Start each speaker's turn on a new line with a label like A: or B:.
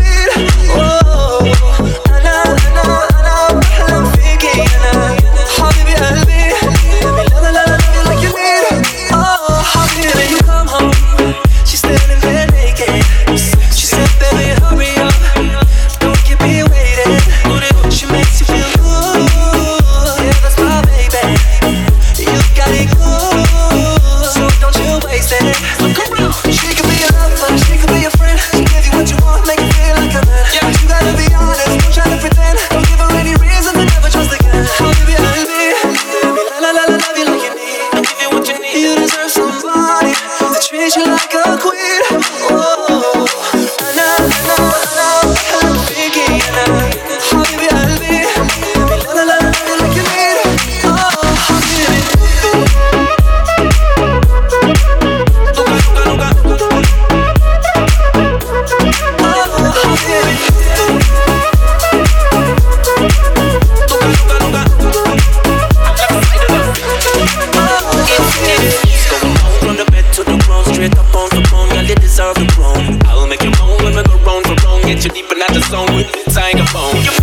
A: أكيد. أنا بحلم فيكي، أنا حبيبي قلبي. Let me love you like you need. Oh حبيبي, you come home. She's standing there naked. She said, baby, hurry up, don't keep me waiting. She makes you feel good. Yeah, that's my baby. You got it good, so don't you waste it. Look around. She could be a lover, she could be a friend. She give you what you want, make you feel like a man. Yeah. But you gotta be honest, don't try to pretend. Don't give her any reason to never trust again. I'll give you baby. Love you like you need. I'll give you what you need. You deserve somebody to treat you like a queen. Oh, I'm Vicky, حبيبي قلبي. Love you like you need. Oh, حبيبي. Straight up on the bone, y'all deserve the throne. I'll make you moan when we go wrong for wrong. Get you deep in the zone with the tiger bone.